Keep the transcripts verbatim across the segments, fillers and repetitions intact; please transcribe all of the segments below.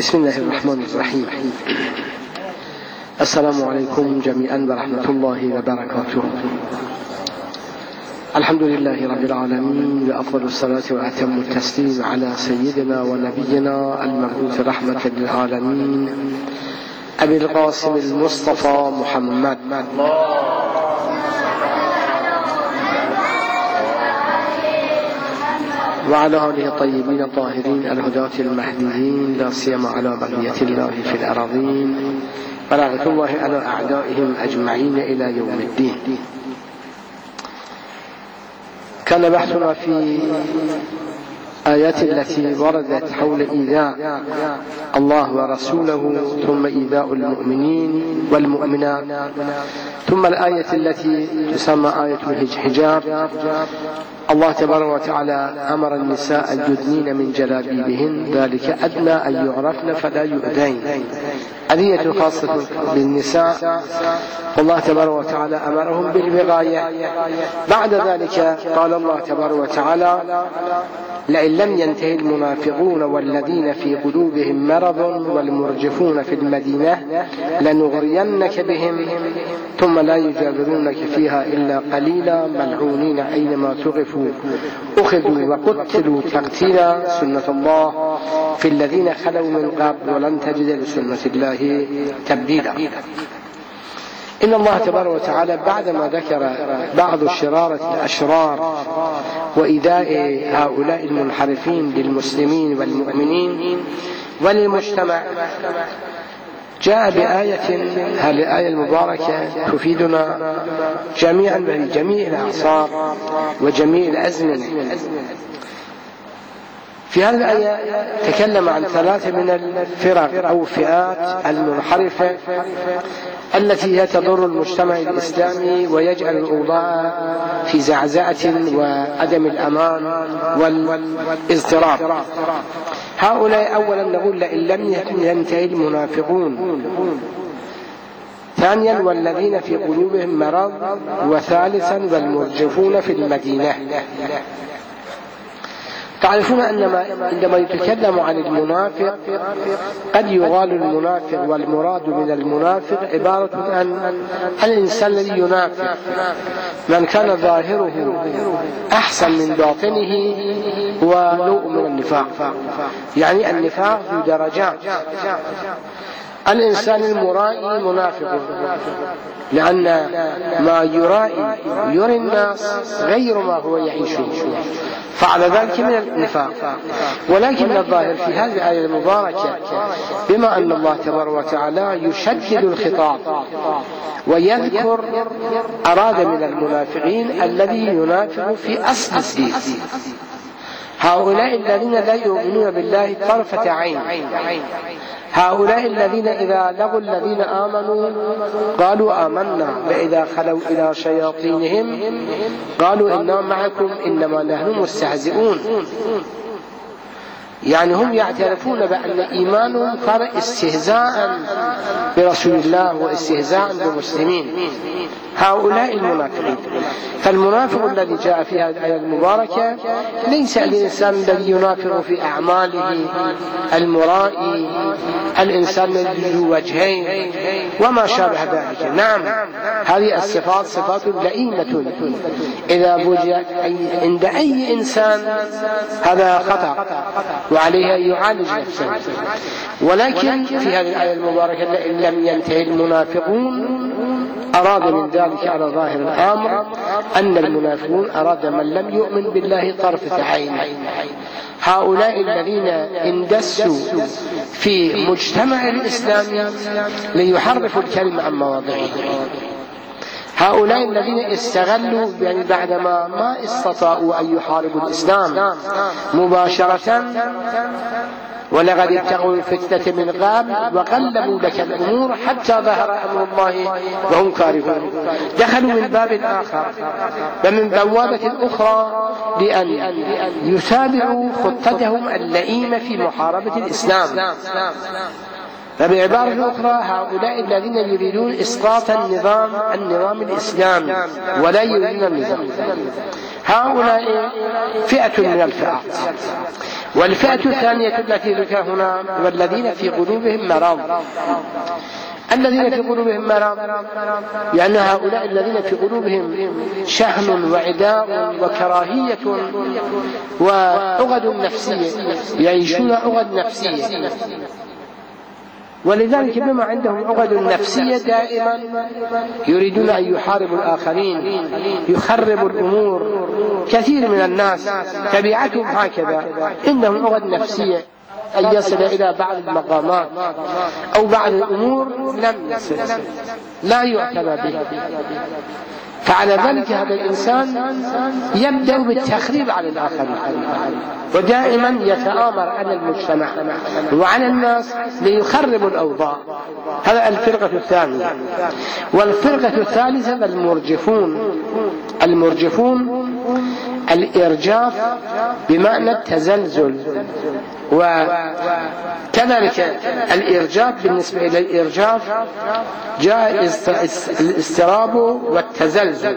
بسم الله الرحمن الرحيم. السلام عليكم جميعا ورحمة الله وبركاته. الحمد لله رب العالمين، وأفضل الصلاة وأتم التسليم على سيدنا ونبينا المبعوث رحمة للعالمين أبي القاسم المصطفى محمد وعلى آله الطيبين الطاهرين الهداة المهديين، لا سيما على بقية الله في الأراضين، ولعنة الله على أعدائهم أجمعين إلى يوم الدين. كان بحثنا في آيات التي وردت حول إيذاء الله ورسوله، ثم إيذاء المؤمنين والمؤمنات، ثم الآية التي تسمى آية الحجاب. الله تبارك وتعالى أمر النساء أن يدنين من جلابيبهن، ذلك أدنى أن يعرفن فلا يؤذين. أذية خاصة بالنساء، والله تبارك وتعالى أمرهم بالوقاية. بعد ذلك قال الله تبارك وتعالى: لئن لم ينتهي المنافقون والذين في قلوبهم مرض والمرجفون في المدينة لنغرينك بهم ثم لا يجاورونك فيها إلا قليلا ملعونين أينما ثقفوا أخذوا وقتلوا تقتيلا سنة الله في الذين خلوا من قبل ولن تجد لسنة الله تبديلا. إن الله تبارك وتعالى بعدما ذكر بعض الشرارة الأشرار وإيذاء هؤلاء المنحرفين للمسلمين والمؤمنين وللمجتمع، جاء بآية، هذه الآية المباركة تفيدنا جميعا بجميع الأعصار وجميع الأزمنة. في هذه الآية تكلم عن ثلاثة من الفرق أو فئات المنحرفة التي هي تضر المجتمع الإسلامي ويجعل الأوضاع في زعزعة وعدم الأمان والاضطراب. هؤلاء أولا نقول لئن لم ينتهي المنافقون، ثانيا والذين في قلوبهم مرض، وثالثا والمرجفون في المدينة. تعرفون أن عندما يتكلم عن المنافق قد يقال المنافق، والمراد من المنافق عبارة عن الإنسان الذي ينافق، من كان ظاهره أحسن من باطنه هو نوع من النفاق. يعني النفاق ذو درجات. الإنسان المرائي منافق، لأن ما يرائي يري الناس غير ما هو يعيشه، فعلى ذلك من النفاق. ولكن الظاهر في هذه الآية المباركة بما أن الله تبارك وتعالى يشدد الخطاب ويذكر أراد من المنافقين الذي ينافق في أصل الدين، هؤلاء الذين لا يؤمنون بالله طرفة عين، هؤلاء الذين إذا لقوا الذين آمنوا قالوا آمنا، وإذا خلوا إلى شياطينهم قالوا إنا معكم إنما نحن مستهزئون. يعني هم يعترفون بأن إيمانهم صار استهزاء برسول الله واستهزاء بالمسلمين. هؤلاء المنافقين. فالمنافق الذي جاء في هذه الآية المباركة ليس الإنسان الذي ينافق في أعماله، المرائي، الإنسان الذي ذو وجهين وما شابه ذلك. نعم، هذه الصفات صفات لئيمة إذا وجد عند أي إنسان هذا خطأ وعليه أن يعالج نفسه. ولكن في هذه الآية المباركة إن لم ينتهي المنافقون أراد من ذلك على ظاهر الأمر أن المنافقون أراد من لم يؤمن بالله طرفة عين، هؤلاء الذين اندسوا في مجتمع الإسلام ليحرفوا الكلمة عن مواضعه، هؤلاء الذين استغلوا يعني بعدما ما استطاعوا أن يحاربوا الإسلام مباشرة، ولقد ابتغوا الفتنة من قبل وقلبوا لك الأمور حتى ظهر أمر الله وهم كارهون، دخلوا من باب آخر ومن بوابة أخرى لأن يتابعوا خطتهم اللئيمة في محاربة الإسلام. فبعبارة أخرى هؤلاء الذين يريدون إسقاط النظام النظام الإسلامي ولا يريدون النظام، هؤلاء فئة من الفئات. والفئة الثانية التي ذكر هنا والذين في قلوبهم مرض. الذين في قلوبهم مرض يعني هؤلاء الذين في قلوبهم شحن وعداء وكراهية وعقد نفسية، يعيشون عقد نفسية، ولذلك بما عندهم عقد نفسية دائما يريدون أن يحاربوا الآخرين، يخربوا الأمور. كثير من الناس طبيعتهم هكذا، عندهم عقد نفسية أن يصل إلى بعض المقامات أو بعض الأمور لم يصل، لا يعتنى به. فعلى ذلك هذا الإنسان يبدأ بالتخريب على الآخرين، ودائما يتآمر على المجتمع وعلى الناس ليخربوا الأوضاع. هذا الفرقة الثانية. والفرقة الثالثة المرجفون. المرجفون الإرجاف بمعنى التزلزل، وكذلك الإرجاف بالنسبة إلى الإرجاف جاء الاضطراب والتزلزل.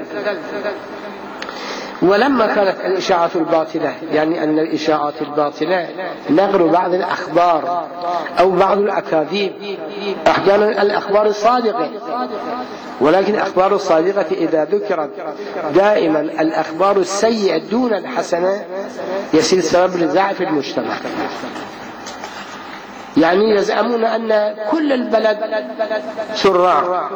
ولما كانت الإشاعات الباطلة، يعني أن الإشاعات الباطلة نقل بعض الأخبار أو بعض الأكاذيب، أحيانا الأخبار الصادقة، ولكن الأخبار الصادقة إذا ذكرت دائما الأخبار السيئة دون الحسنة يصير سبب لضعف المجتمع. يعني يزعمون أن كل البلد سراع.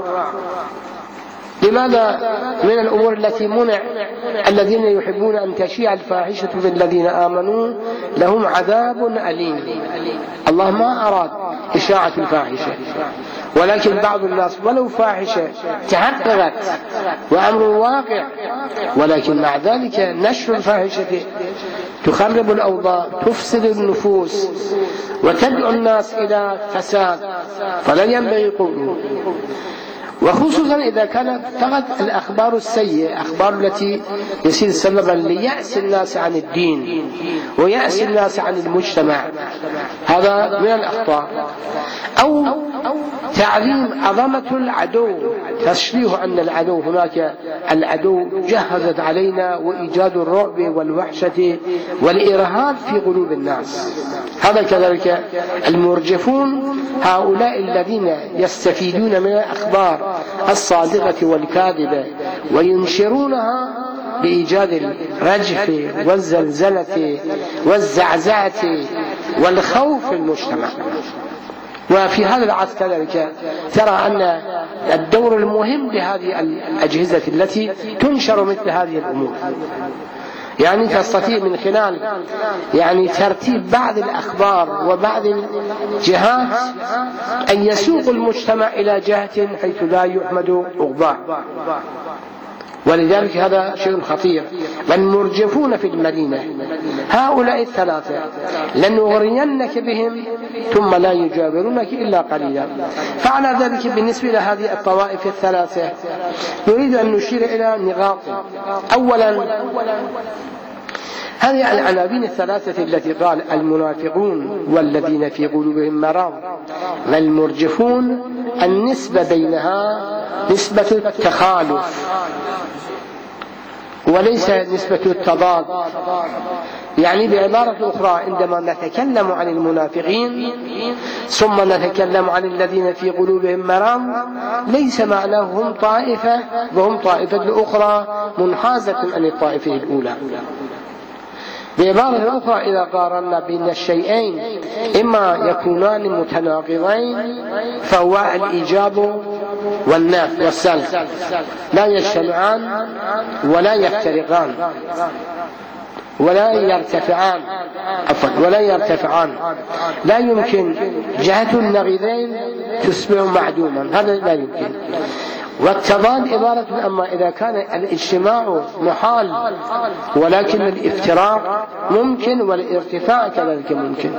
لماذا؟ من الأمور التي منع الذين يحبون أن تشيع الفاحشة في الذين آمنوا لهم عذاب أليم. الله ما أراد إشاعة الفاحشة، ولكن بعض الناس ولو فاحشة تحققت وأمر واقع، ولكن مع ذلك نشر الفاحشة تخرب الأوضاع، تفسد النفوس وتدعو الناس إلى فساد، فلا ينبغي قوله. وخصوصا إذا كانت فقط الأخبار السيئة، أخبار التي يصير سببا ليأس الناس عن الدين ويأس الناس عن المجتمع، هذا من الأخطاء. أو تعظيم عظمة العدو، تشريح أن العدو هناك العدو جهزت علينا، وإيجاد الرعب والوحشة والإرهاب في قلوب الناس. هذا كذلك المرجفون، هؤلاء الذين يستفيدون من الأخبار الصادقة والكاذبة وينشرونها بإيجاد الرجف والزلزلة والزعزعة والخوف في المجتمع. وفي هذا العصر كذلك ترى أن الدور المهم لهذه الأجهزة التي تنشر مثل هذه الأمور، يعني تستطيع من خلال يعني ترتيب بعض الأخبار وبعض الجهات أن يسوق المجتمع إلى جهة حيث لا يحمد عقباه. ولذلك هذا شيء خطير. والمرجفون في المدينة هؤلاء الثلاثة لنغرينك بهم ثم لا يجاورونك إلا قليلا. فعلى ذلك بالنسبة لهذه الطوائف الثلاثة نريد أن نشير إلى نقاط. أولا، هذه العناوين الثلاثة التي قال المنافقون والذين في قلوبهم مرض والمرجفون، النسبة بينها نسبة التخالف وليس نسبة التضاد. يعني بعبارة أخرى، عندما نتكلم عن المنافقين ثم نتكلم عن الذين في قلوبهم مرض ليس معناه هم طائفة وهم طائفة أخرى منحازة عن الطائفة الأولى. بعبارة أخرى، إذا قارنا بين الشيئين إما يكونان متناقضين فهو الإيجاب والنفي والسلب، لا يجتمعان ولا يفترقان ولا يرتفعان عفوا ولا يرتفعان لا يمكن جهة النقيضين تشبه معدوما، هذا لا يمكن. والتضاد عبارة أما إذا كان الاجتماع محال ولكن الافتراق ممكن والارتفاع كذلك ممكن.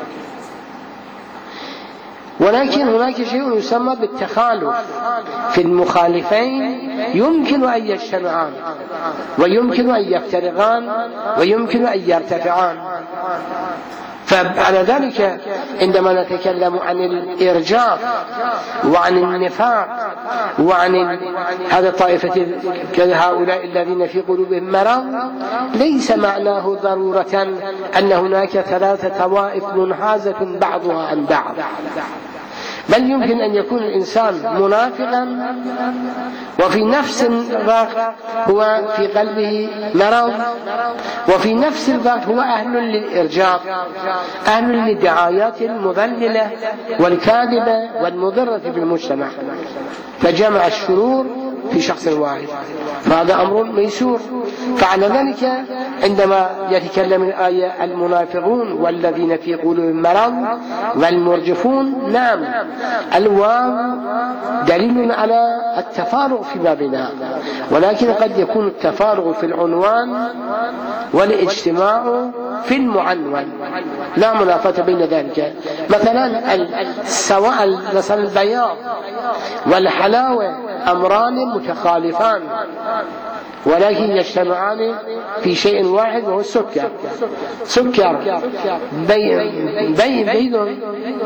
ولكن هناك شيء يسمى بالتخالف، في المخالفين يمكن أن يجتمعان ويمكن أن يفترقان ويمكن أن يرتفعان. فعلى ذلك عندما نتكلم عن الإرجاف وعن النفاق وعن هذا الطائفة كهؤلاء الذين في قلوبهم مرض، ليس معناه ضرورة أن هناك ثلاثة طوائف منحازة بعضها عن بعض، بل يمكن أن يكون الإنسان منافقا وفي نفس الوقت هو في قلبه مرض، وفي نفس الوقت هو أهل للإرجاف، أهل للدعايات المضللة والكاذبة والمضرة بالمجتمع، فجمع الشرور في شخص واحد، فهذا أمر ميسور. فعلى ذلك عندما يتكلم الآية المنافقون والذين في قلوبهم مرض والمرجفون، نعم الواو دليل على التفارق فيما بينها، ولكن قد يكون التفارق في العنوان والاجتماع في المعنون، لا منافاة بين ذلك. مثلا سواء مثلا البياض والحلاوة أمران متخالفان ولكن يجتمعان في شيء واحد وهو السكر. سكر بين بيض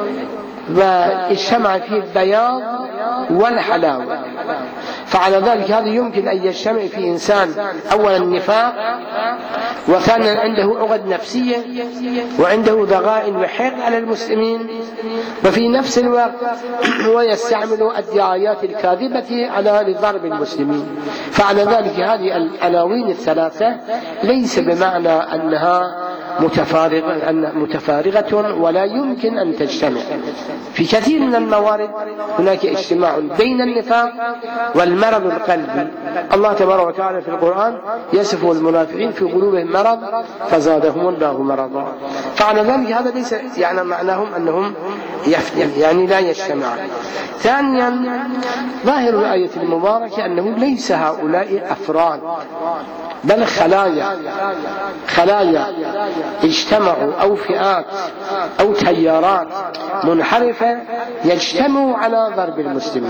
واجتمع فيه البياض والحلاوة، فعلى ذلك هذا يمكن أن يجتمع في إنسان أولا النفاق، وثانيا عنده عقد نفسية وعنده ضغائن وحقد على المسلمين، وفي نفس الوقت هو يستعمل الدعايات الكاذبة على ضرب المسلمين. فعلى ذلك هذه العناوين الثلاثة ليس بمعنى أنها متفارغة, متفارغة ولا يمكن أن تجتمع. في كثير من الموارد هناك اجتماع بين النفاق والمرض القلبي. الله تبارك وتعالى في القرآن يصف المنافقين في قلوبهم مرض فزادهم الله مرضا، فعلى ذلك هذا ليس يعني معناهم أنهم يعني لا يجتمعون. ثانيا ظاهر الآية المباركة أنه ليس هؤلاء أفراد بل خلايا خلايا اجتمعوا أو فئات أو تيارات منحرفة يجتمعوا على ضرب المسلمين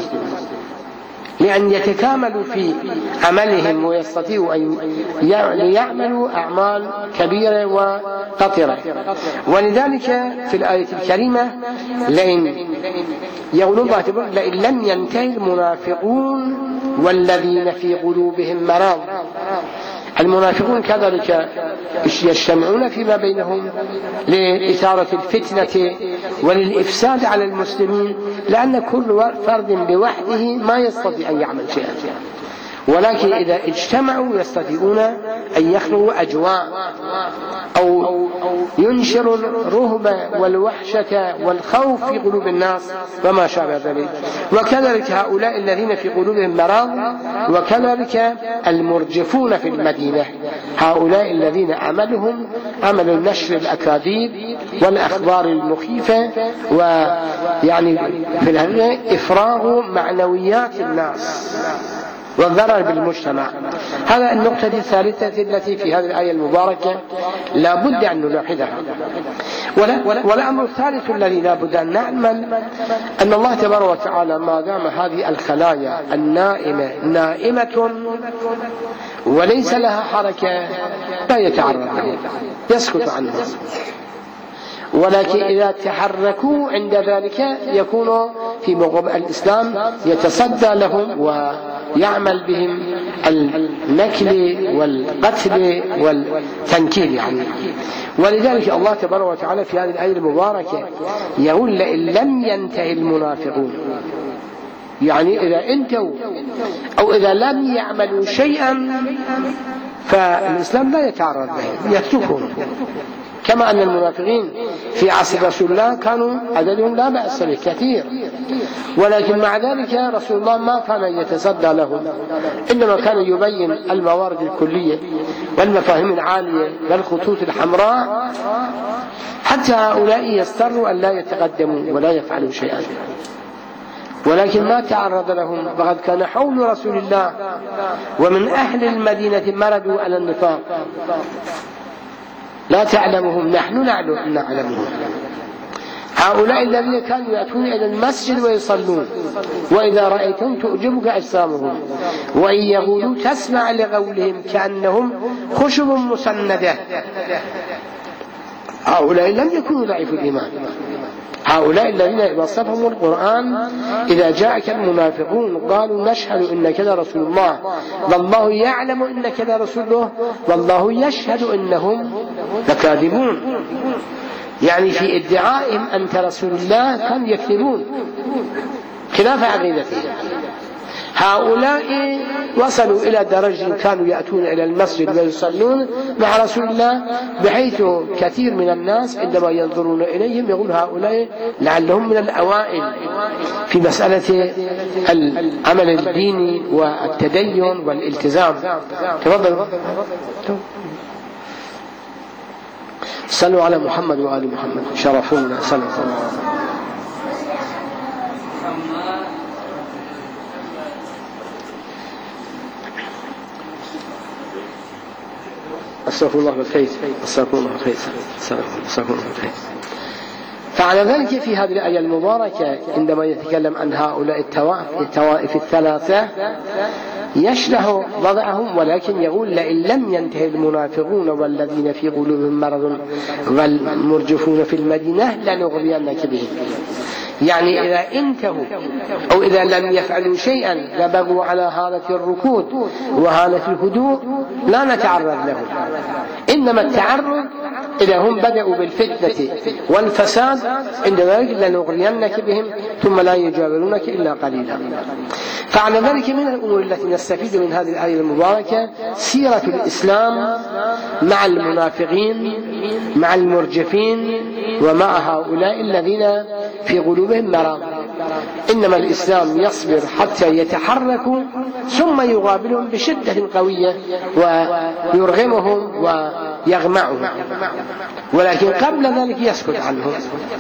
لأن يتكاملوا في عملهم ويستطيعوا أن يعملوا أعمال كبيرة وقطرة. ولذلك في الآية الكريمة لئن يقول الله تعالى لئن لم ينتهي المنافقون والذين في قلوبهم مرض. المنافقون كذلك يجتمعون فيما بينهم لإثارة الفتنة وللإفساد على المسلمين، لأن كل فرد لوحده ما يستطيع أن يعمل شيئا، ولكن إذا اجتمعوا يستطيعون أن يخلقوا أجواء أو ينشروا الرهبة والوحشة والخوف في قلوب الناس وما شابه ذلك. وكذلك هؤلاء الذين في قلوبهم مرض، وكذلك المرجفون في المدينة، هؤلاء الذين عملهم عمل نشر الأكاذيب والأخبار المخيفة، ويعني في الحقيقة إفراغ معنويات الناس والضرر بالمجتمع. هذا النقطة الثالثة التي في هذه الآية المباركة لا بد أن نلاحظها. والأمر الثالث الذي لا بد أن نعلم أن الله تبارك وتعالى ما دام هذه الخلايا النائمة نائمة وليس لها حركة لا يتعرض لها، يسكت عنها، ولكن إذا تحركوا عند ذلك يكون في مقابل الإسلام يتصدى لهم ويعمل بهم النكل والقتل والتنكيل يعني. ولذلك الله تبارك وتعالى في هذه الآية المباركة يقول لئن لم ينتهي المنافقون، يعني إذا انتهوا أو إذا لم يعملوا شيئا فالإسلام لا يتعرض لهم، يتركهم. كما أن المنافقين في عصر رسول الله كانوا عددهم لا بأس به كثير، ولكن مع ذلك رسول الله ما كان يتصدى لهم، إنما كان يبين الموارد الكلية والمفاهيم العالية والخطوط الحمراء حتى هؤلاء يستروا أن لا يتقدموا ولا يفعلوا شيئا، ولكن ما تعرض لهم. فقد كان حول رسول الله ومن أهل المدينة مردوا على النفاق لا تعلمهم نحن نعلمهم. هؤلاء الذين كانوا يأتون إلى المسجد ويصلون وإذا رأيتهم تعجبك أجسامهم وإن يقولوا تسمع لقولهم كأنهم خشب مسندة. هؤلاء لم يكونوا ضعيف الإيمان، هؤلاء الذين وصفهم القرآن إذا جاءك المنافقون قالوا نشهد إنك لرسول الله والله يعلم إنك لرسوله والله يشهد إنهم لكاذبون، يعني في ادعائهم أنت رسول الله كانوا يكذبون خلاف عقيدتهم. هؤلاء وصلوا إلى درجة كانوا يأتون إلى المسجد ويصلون مع رسول الله، بحيث كثير من الناس عندما ينظرون إليهم يقول هؤلاء لعلهم من الأوائل في مسألة العمل الديني والتدين والالتزام. تفضلوا صلوا على محمد وآل محمد شرفونا صلى الله عليه وسلم. استغفر الله بالخير استغفر الله بالخير استغفر الله بالخير. فعلى ذلك في هذه الآية المباركة عندما يتكلم عن هؤلاء الطوائف الثلاثة يشله وضعهم، ولكن يقول لئن لم ينتهي المنافقون والذين في قلوبهم مرض والمرجفون في المدينة لنغرينك بهم. يعني إذا انتهوا أو إذا لم يفعلوا شيئا لبغوا على حالة الركود وحالة الهدوء لا نتعرض لهم، إنما التعرض إذا هم بدأوا بالفتنة والفساد عند ذلك لنغرينك بهم ثم لا يجاورونك إلا قليلا. فعلى ذلك من الأمور التي نستفيد من هذه الآية المباركة سيرة الإسلام مع المنافقين مع المرجفين ومع هؤلاء الذين في قلوبهم مرض. إنما الإسلام يصبر حتى يتحركوا ثم يقابلهم بشدة قوية ويرغمهم ويغمعهم، ولكن قبل ذلك يسكت عنهم.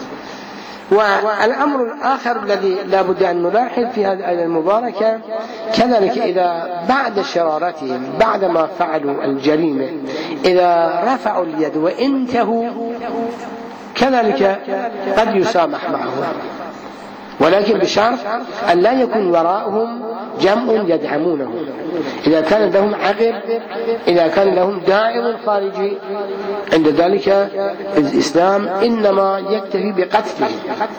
والأمر الآخر الذي لا بد أن نلاحظ في هذه الآية المباركة كذلك إذا بعد شرارتهم بعدما فعلوا الجريمة إذا رفعوا اليد وانتهوا كذلك قد يسامح معهم، ولكن بشرط أن لا يكون وراءهم جمع يدعمونه. إذا كان لهم عقب إذا كان لهم داعم خارجي عند ذلك الإسلام إنما يكتفي بقتلهم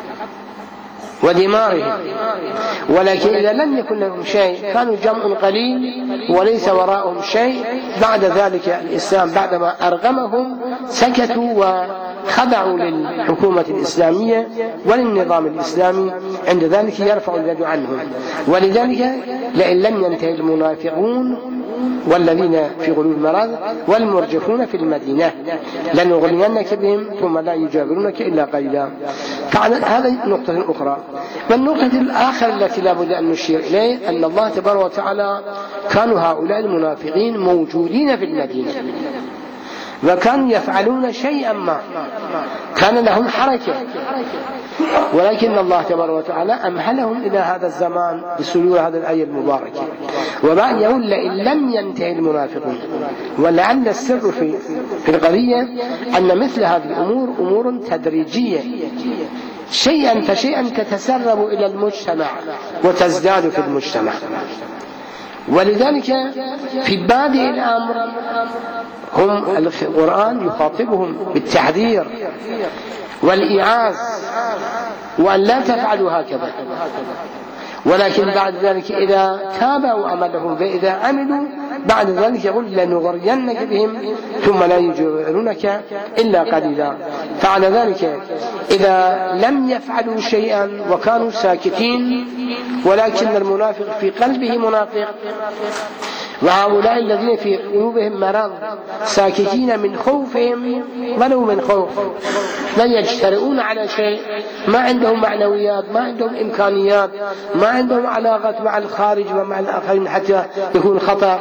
ودمارهم، ولكن إذا لم يكن لهم شيء كانوا جمع قليل وليس وراءهم شيء بعد ذلك الإسلام بعدما أرغمهم سكتوا وخضعوا للحكومة الإسلامية وللنظام الإسلامي، عند ذلك يرفع اليد عنهم. ولذلك لئن لم ينتهي المنافقون والذين في قلوب مرض والمرجفون في المدينة لنغرينك بهم ثم لا يجاورونك إلا قليلا. هذا نقطة أخرى. والنقطة الآخرة التي لا بد أن نشير إليه أن الله تبارك وتعالى كانوا هؤلاء المنافقين موجودين في المدينة وكانوا يفعلون شيئا ما كان لهم حركة، ولكن الله تبارك وتعالى أمهلهم إلى هذا الزمان بسلوك هذه الآية المباركة. وبعد يقول لئن لم ينتهي المنافقون، ولعل السر في في القضية أن مثل هذه الأمور أمور تدريجية شيئا فشيئا تتسرب إلى المجتمع وتزداد في المجتمع. ولذلك في بادئ الأمر هم القرآن يخاطبهم بالتحذير والإيعاز وأن لا تفعلوا هكذا، ولكن بعد ذلك إذا تابعوا عملهم فإذا عملوا بعد ذلك يقول لنغرينك بهم ثم لا يجاورونك إلا قليلا. فعلى ذلك إذا لم يفعلوا شيئا وكانوا ساكتين ولكن المنافق في قلبه منافق وهؤلاء الذين في قلوبهم مرض ساكتين من خوفهم ولو من خوف لا يجترئون على شيء، ما عندهم معنويات ما عندهم إمكانيات ما عندهم علاقة مع الخارج ومع الآخرين حتى يكون خطر.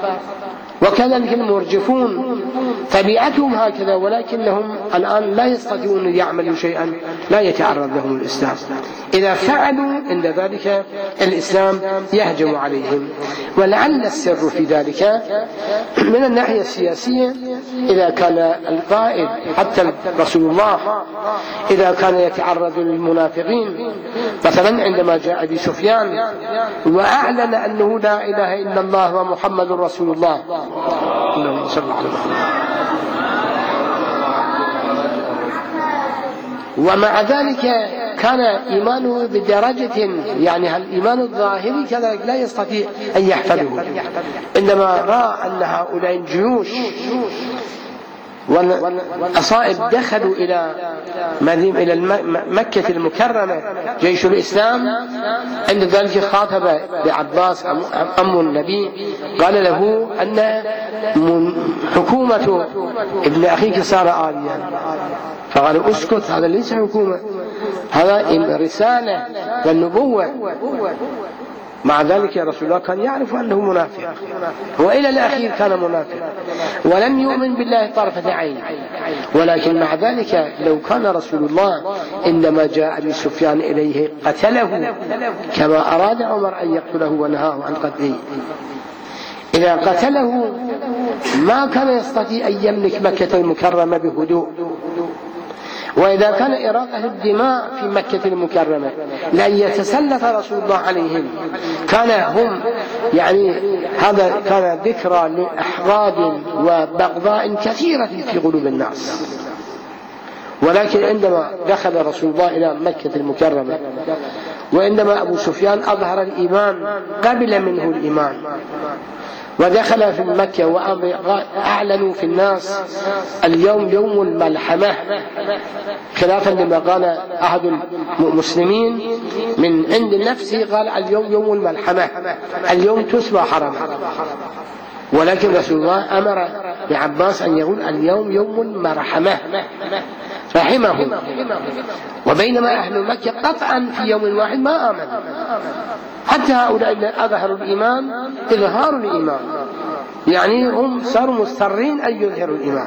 وكذلك المرجفون طبيعتهم هكذا ولكنهم الآن لا يستطيعون أن يعملوا شيئا لا يتعرض لهم الإسلام. إذا فعلوا عند ذلك الإسلام يهجم عليهم. ولعل السر في ذلك من الناحية السياسية إذا كان القائد حتى رسول الله إذا كان يتعرض للمنافقين مثلا عندما جاء أبي سفيان وأعلن أنه لا إله إلا الله ومحمد رسول الله اللهم صل على محمد ومع ذلك كان إيمانه بدرجة، يعني الإيمان الظاهري كذلك لا يستطيع أن يحفظه. عندما رأى أن هؤلاء الجيوش والأصائب دخلوا إلى إلى مكة المكرمة جيش الإسلام، عند ذلك خاطب بعباس أم النبي، قال له أن حكومة ابن أخيك صار آليا. فقال اسكت، هذا ليس حكومة، هذا رسالة والنبوة. مع ذلك رسول الله كان يعرف أنه منافق، وإلى الأخير كان منافق ولم يؤمن بالله طرفة عين. ولكن مع ذلك لو كان رسول الله إنما جاء أبي سفيان إليه قتله كما أراد عمر أن يقتله ونهاه عن قتله، إذا قتله ما كان يستطيع أن يملك مكة المكرمة بهدوء. وإذا كان إراقة الدماء في مكة المكرمة لأن يتسلط رسول الله عليهم، كان هم يعني هذا كان ذكرى لأحقاد وبغضاء كثيرة في قلوب الناس. ولكن عندما دخل رسول الله إلى مكة المكرمة، وعندما أبو سفيان أظهر الإيمان قبل منه الإيمان ودخل في مكة وأعلنوا في الناس اليوم يوم الملحمة، خلافا لما قال أحد المسلمين من عند نفسه، قال اليوم يوم الملحمة، اليوم تسوى حرم. ولكن رسول الله أمر بعباس أن يقول اليوم يوم المرحمة، رحمهم. وبينما أهل مكة قطعا في يوم واحد ما آمنوا، حتى هؤلاء أظهروا الإيمان إظهار الإيمان، يعني هم صاروا مضطرين أن يظهروا الإيمان.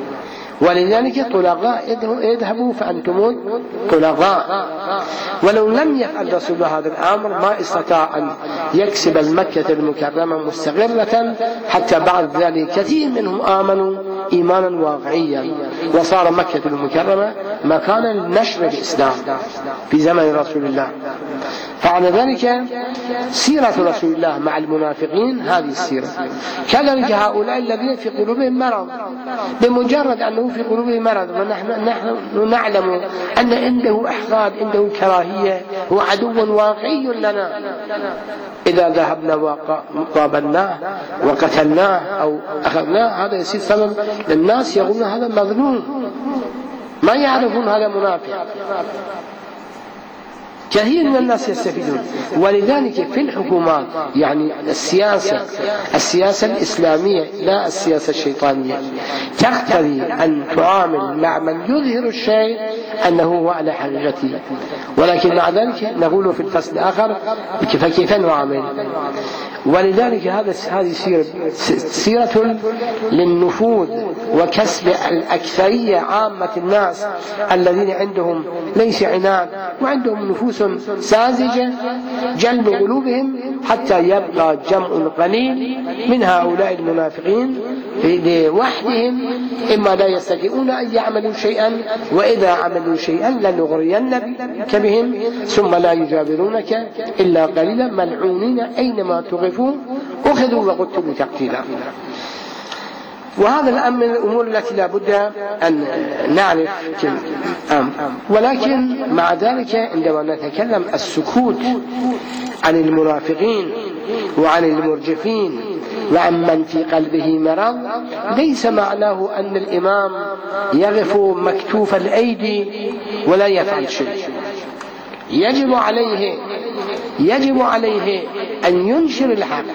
ولذلك طلقاء اذهبوا فأنتم طلقاء. ولو لم يفعل رسول الله هذا الأمر ما استطاع أن يكسب المكة المكرمة مستقرة، حتى بعد ذلك كثير منهم آمنوا إيمانا واقعيا، وصار مكة المكرمة مكانا لنشر الإسلام في زمن رسول الله. فعلى ذلك سيرة رسول الله مع المنافقين هذه السيرة. كذلك هؤلاء الذين في قلوبهم مرض، بمجرد أنه في قلوبهم مرض ونحن نحن نعلم أن عنده أحقاد، عنده كراهية، هو عدو واقعي لنا، إذا ذهبنا وقابلناه وقتلناه أو أخذناه هذا يصير سبب للناس يقولون هذا مظلوم، ما يعرفون هذا منافق. كثير من الناس يستفيدون. ولذلك في الحكومات يعني السياسة السياسة الإسلامية لا السياسة الشيطانية تقتضي أن تعامل مع من يظهر الشيء أنه هو على حقيقته، ولكن مع ذلك نقول في الفصل الآخر فكيف نعامل. ولذلك هذا هذه سيرة سيرة للنفوذ وكسب الأكثرية عامة الناس الذين عندهم ليس عناد وعندهم نفوس ساذجة، جلب قلوبهم حتى يبقى جمع قليل من هؤلاء المنافقين لوحدهم، إما لا يستطيعون أن يعملوا شيئا، وإذا عملوا شيئا لنغرينك بهم ثم لا يجابرونك إلا قليلا ملعونين أينما تغفوا أخذوا وقتلوا تقتيلا. وهذا الأمر من الأمور التي لا بد أن نعرف الأمر. ولكن مع ذلك عندما نتكلم السكوت عن المنافقين وعن المرجفين وعن من في قلبه مرض ليس معناه أن الإمام يقف مكتوف الأيدي ولا يفعل شيء. يجب عليه يجب عليه أن ينشر الحق،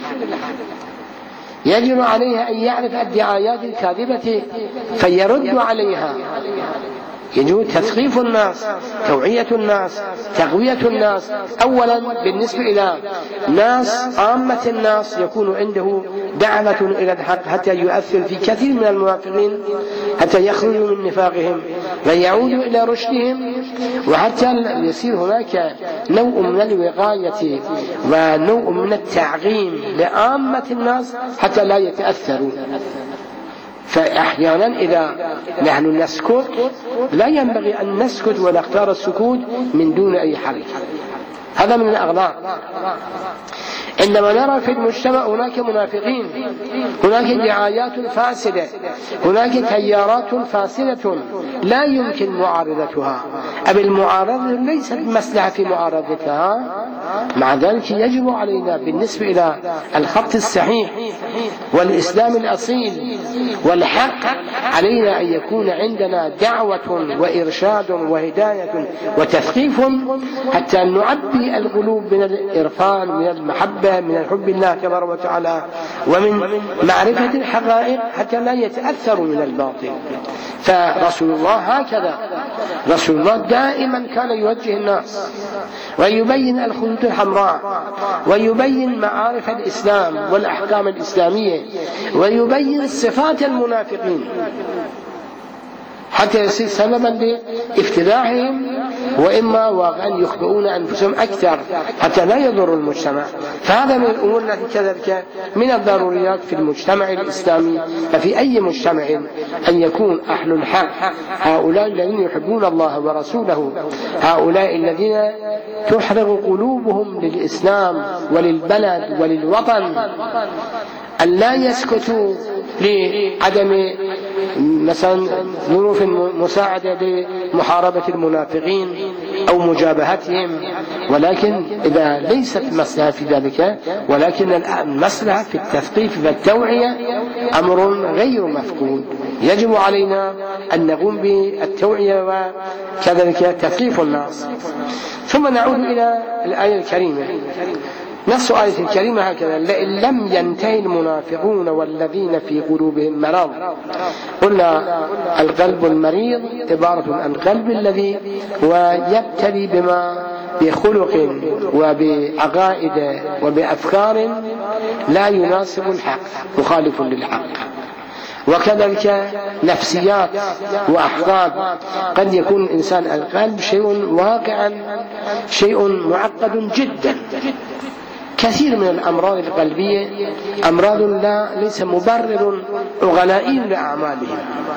يجب عليه أن يعرف الدعايات الكاذبة فيرد عليها. يجب تثقيف الناس، توعية الناس، تقوية الناس. أولا بالنسبة إلى ناس عامة الناس يكون عنده دعوة إلى الحق حتى يؤثر في كثير من المنافقين حتى يخرجوا من نفاقهم ويعودوا إلى رشدهم، وحتى يصير هناك نوع من الوقاية ونوع من التعقيم لعامة الناس حتى لا يتأثروا. فأحيانا إذا نحن نسكت لا ينبغي أن نسكت ونختار السكوت من دون أي حرج، هذا من الأغلاط. عندما نرى في المجتمع هناك منافقين، هناك دعايات فاسدة، هناك تيارات فاسدة لا يمكن معارضتها، أبي المعارضة ليست مصلحة في معارضتها، مع ذلك يجب علينا بالنسبة إلى الخط الصحيح والإسلام الأصيل والحق علينا أن يكون عندنا دعوة وإرشاد وهداية وتثقيف حتى نعبي القلوب من الإرفان، من المحبة، من الحب الله تبارك وتعالى، ومن معرفة الحقائق حتى لا يتأثروا من الباطل. فرسول الله هكذا، رسول الله دائما كان يوجه الناس ويبين الخطوط الحمراء ويبين معارف الإسلام والأحكام الإسلامية ويبين صفات المنافقين حتى يصير سببا لافتلاحهم، وإما واقعا يخبئون أنفسهم أكثر حتى لا يضروا المجتمع. فهذا من الأمور التي كذلك من الضروريات في المجتمع الإسلامي، ففي أي مجتمع أن يكون أهل الحق، هؤلاء الذين يحبون الله ورسوله، هؤلاء الذين تحرق قلوبهم للإسلام وللبلد وللوطن، أن لا يسكتوا لعدم مثلا ظروف مساعدة لمحاربة المنافقين أو مجابهتهم، ولكن إذا ليست مسألة في ذلك، ولكن المسألة في التثقيف والتوعية أمر غير مفقود، يجب علينا أن نقوم بالتوعية وكذلك تثقيف الناس. ثم نعود إلى الآية الكريمة، نص آية الكريمة هكذا: لئن لم ينتهي المنافقون والذين في قلوبهم مرض. قلنا القلب المريض عبارة عن قلب الذي ويبتلي بما بخلق وبعقائد وبأفكار لا يناسب الحق، مخالف للحق، وكذلك نفسيات وأحقاد. قد يكون الإنسان القلب شيء واقعا، شيء معقد جدا. كثير من الأمراض القلبية أمراض لا ليس مبرر غنائي لأعمالهم.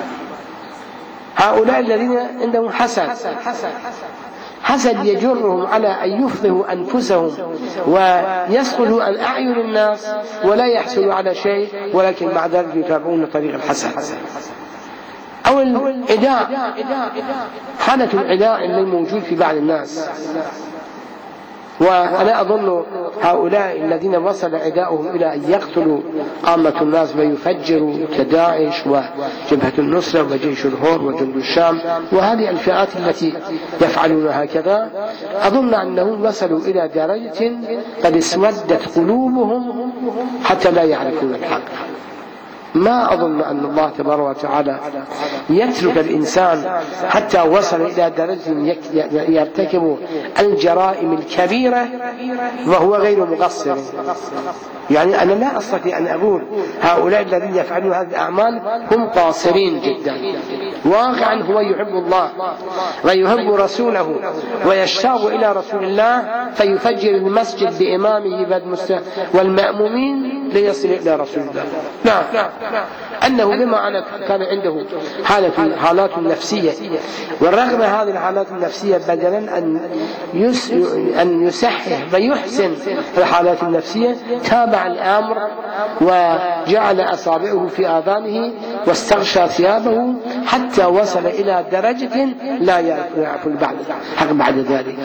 هؤلاء الذين عندهم حسد، حسد يجرهم على أن يفضحوا أنفسهم ويسقطوا عن أعين الناس ولا يحصلوا على شيء، ولكن مع ذلك يتابعون طريق الحسد. أو العداء، حالة العداء اللي موجود في بعض الناس، وأنا أظن هؤلاء الذين وصل عداؤهم إلى أن يقتلوا عامة الناس ويفجروا كداعش وجبهة النصرة وجيش الهور وجند الشام وهذه الفئات التي يفعلون هكذا، أظن أنهم وصلوا إلى درجة قد اسودت قلوبهم حتى لا يعرفون الحق. ما أظن أن الله تبارك وتعالى يترك الإنسان حتى وصل إلى درجة يرتكب الجرائم الكبيرة وهو غير مقصر. يعني أنا لا أستطيع أن أقول هؤلاء الذين يفعلون هذه الأعمال هم قاصرين جدا، واقعا هو يحب الله ويحب رسوله ويشتاق إلى رسول الله فيفجر المسجد بإمامه والمأمومين ليصل إلى رسول الله. نعم، أنه بما أنا كان عنده حالة حالات نفسية، والرغم هذه الحالات النفسية بدلا أن أن يصحح ويحسن الحالات النفسية تابع الأمر وجعل أصابعه في آذانه واستغشى ثيابه حتى وصل إلى درجة لا يعرف البعض حق بعد ذلك.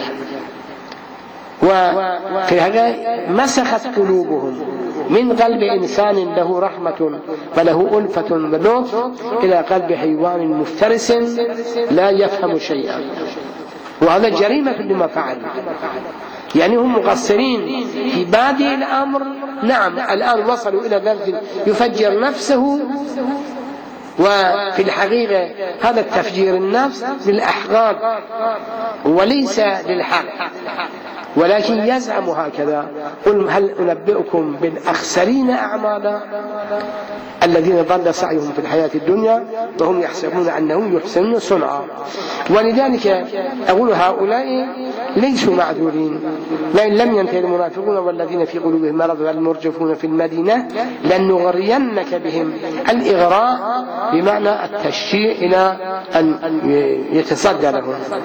وفي هذا مسخت قلوبهم من قلب إنسان له رحمة وله ألفة ولطف إلى قلب حيوان مفترس لا يفهم شيئا، وهذا جريمة لما فعل. يعني هم مقصرين في بادئ الأمر، نعم الآن وصلوا إلى درجة يفجر نفسه، وفي الحقيقة هذا التفجير النفس للأحقاد وليس للحق، ولكن يزعم هكذا: قل هل أنبئكم بالأخسرين أعمالا الذين ضل سعيهم في الحياة الدنيا وهم يحسبون أنهم يحسنون صنعا. ولذلك أقول هؤلاء ليسوا معذورين. لئن لم ينتهي المنافقون والذين في قلوبهم مرض والمرجفون في المدينة لنغرينك بهم. الإغراء بمعنى التشجيع إلى أن يتصدى لهم.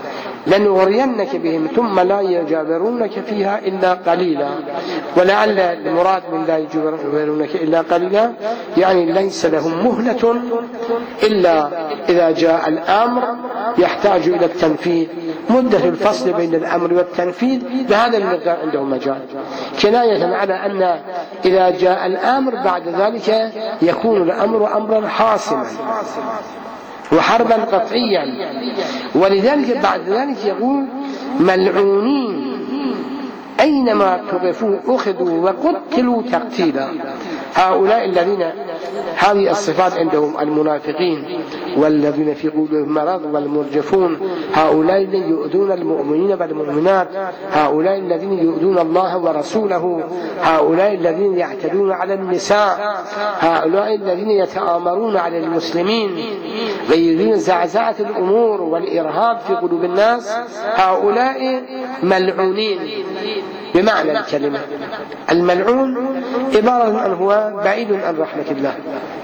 لنغرينك بهم ثم لا يجابرونك فيها إلا قليلا. ولعل المراد من لا يجابرونك إلا قليلا يعني ليس لهم مهلة إلا إذا جاء الأمر يحتاج إلى التنفيذ، مدة الفصل بين الأمر والتنفيذ بهذا المقدار عندهم مجال، كناية على أن إذا جاء الأمر بعد ذلك يكون الأمر أمرا حاسما وحربا قطعيا. ولذلك بعد ذلك يقول ملعونين أينما تغفوا أخذوا وقتلوا تقتيلا. هؤلاء الذين هذه الصفات عندهم المنافقين والذين في قلوبهم مرض والمرجفون، هؤلاء الذين يؤذون المؤمنين والمؤمنات، هؤلاء الذين يؤذون الله ورسوله، هؤلاء الذين يعتدون على النساء، هؤلاء الذين يتآمرون على المسلمين ويريدون زعزعة الأمور والإرهاب في قلوب الناس، هؤلاء ملعونين بمعنى الكلمة. الملعون عبارة عن هو بعيد عن رحمة الله،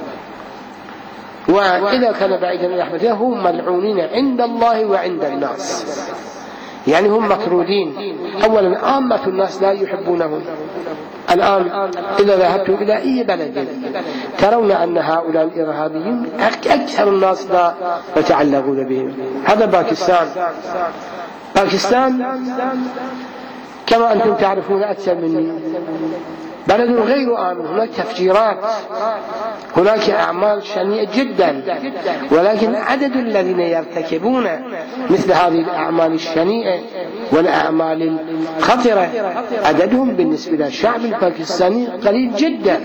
وإذا كان بعيدا عن رحمة الله هم ملعونين عند الله وعند الناس، يعني هم مطرودين. أولا عامة الناس لا يحبونهم. الآن إذا ذهبتم إلى أي بلد ترون أن هؤلاء الإرهابيين أكثر الناس لا يتعلقون بهم. هذا باكستان. باكستان كما أنتم تعرفون أكثر مني بلد غير آمن، هناك تفجيرات، هناك أعمال شنيعة جدا، ولكن عدد الذين يرتكبون مثل هذه الأعمال الشنيعة والأعمال الخطرة عددهم بالنسبة للشعب الباكستاني قليل جدا.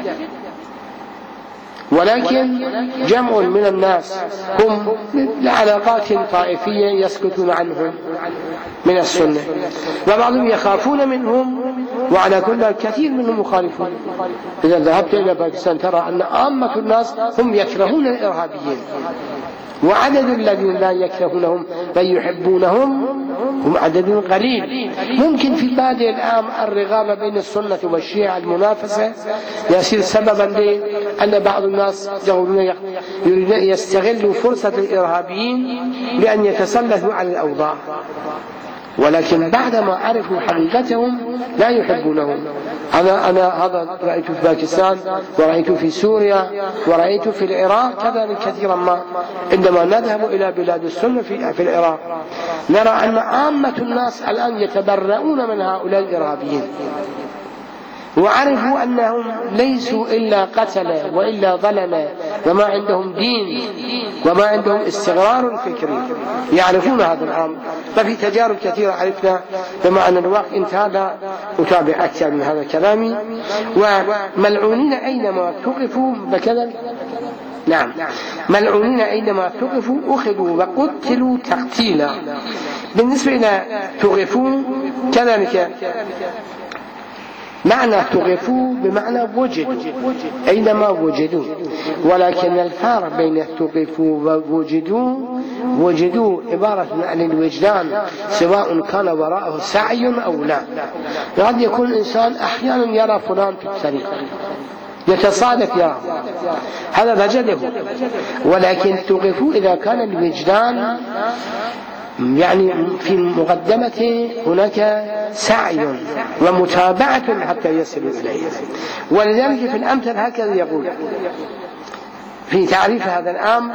ولكن جمع من الناس هم لعلاقات طائفية يسكتون عنهم من السنة، وبعضهم يخافون منهم، وعلى كل كثير منهم مخالفون. إذا ذهبت إلى باكستان ترى أن عامة الناس هم يكرهون الإرهابيين، وعدد الذين لا يكرهونهم بل يحبونهم هم عدد قليل. ممكن في بادئ الأمر الرغابة بين السنة والشيعة المنافسة يصير سببا لأن بعض الناس يريدون يستغلوا فرصة الإرهابيين لأن يتسلطوا على الأوضاع، ولكن بعدما عرفوا حقيقتهم لا يحبونهم. أنا أنا هذا رأيته في باكستان، ورأيته في سوريا، ورأيته في العراق كذلك كثيرا ما. عندما نذهب إلى بلاد السنة في في العراق نرى أن عامة الناس الآن يتبرؤون من هؤلاء الإرهابيين، وعرفوا أنهم ليسوا إلا قتلة وإلا ظلمة، وما عندهم دين وما عندهم استقرار فكري، يعرفون هذا الأمر. ففي تجارب كثيرة عرفنا، بما أن الوقت انتهى لا أتابع أكثر من هذا كلامي. وملعونين أينما ثقفوا بكذا، نعم، ملعونين أينما ثقفوا أخذوا وقتلوا تقتيلا. بالنسبة إلى ثقفوا كذلك معنى ثقفوا بمعنى وجدوا، أينما وجدوا، ولكن الفارق بين ثقفوا ووجدوا، وجدوا عبارة عن الوجدان سواء كان وراءه سعي أو لا. قد يكون الإنسان أحيانا يرى فلان في الطريق يتصادف يراه، هذا وجده، ولكن ثقفوا إذا كان الوجدان يعني في مقدمته هناك سعي ومتابعة حتى يصلوا إليه. ولذلك في الأمثل هكذا يقول في تعريف هذا الأمر: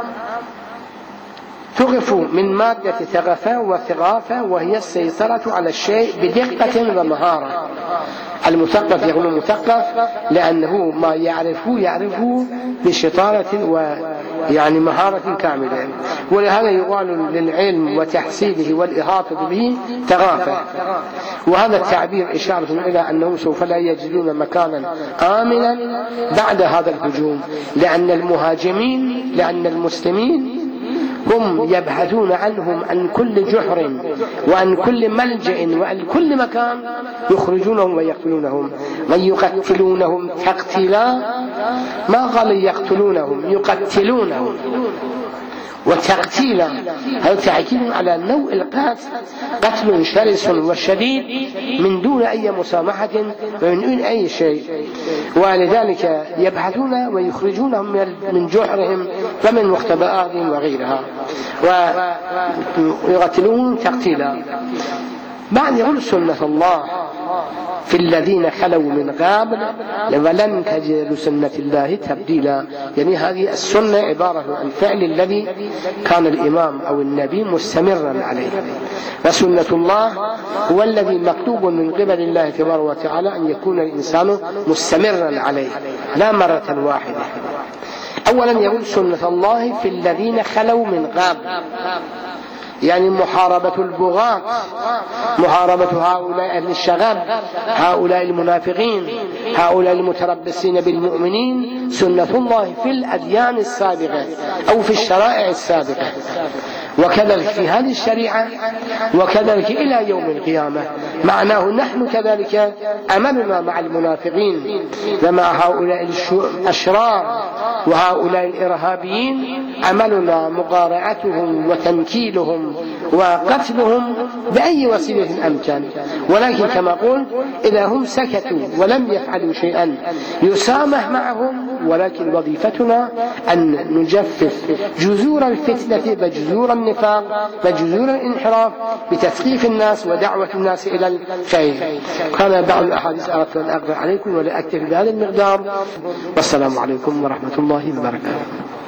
ثقفوا من مادة ثقافة وثقافة، وهي السيطرة على الشيء بدقة ومهارة. المثقف يقول مثقف لأنه ما يعرفه يعرفه بشطارة ويعني مهارة كاملة، ولهذا يقال للعلم وتحصيله والإحاطة به ثقافة. وهذا التعبير إشارة إلى أنهم سوف لا يجدون مكانا آمنا بعد هذا الهجوم، لأن المهاجمين لأن المسلمين هم يبحثون عنهم عن كل جحر وعن كل ملجأ وعن كل مكان يخرجونهم ويقتلونهم، ويقتلونهم تقتيلا. ما قال يقتلونهم، يقتلونهم. وتقتيلا هذا تأكيد على نوع القتل، قتل شرس وشديد من دون أي مسامحة ومن دون أي شيء. ولذلك يبحثون ويخرجونهم من جحرهم ومن مختبئاتهم وغيرها. ويقتلون تقتيلا. بعد يقول سنة الله في الذين خلوا من قبل ولن تجد سنة الله تبديلا. يعني هذه السنة عبارة عن الفعل الذي كان الإمام أو النبي مستمرا عليه، فسنة الله هو الذي مكتوب من قبل الله تبارك وتعالى أن يكون الإنسان مستمرا عليه لا مرة واحدة. أولا يقول سنة الله في الذين خلوا من قبل، يعني محاربة البغاة، محاربة هؤلاء أهل الشغب، هؤلاء المنافقين، هؤلاء المتربصين بالمؤمنين، سنة الله في الأديان السابقة أو في الشرائع السابقة، وكذلك في هذه الشريعة، وكذلك إلى يوم القيامة. معناه نحن كذلك أملنا مع المنافقين ومع هؤلاء الأشرار وهؤلاء الإرهابيين، أملنا مقارعتهم وتنكيلهم وقتلهم بأي وسيلة أمكن. ولكن كما قلت إذا هم سكتوا ولم يفعلوا شيئا يسامح معهم، ولكن وظيفتنا أن نجفف جذور الفتنة وجذور النفاق وجذور الانحراف بتثقيف الناس ودعوة الناس إلى الخير. كان بعض الأحاديث أردت أن أقرأ عليكم ولا أكتفي بهذا المقدار، والسلام عليكم ورحمة الله وبركاته.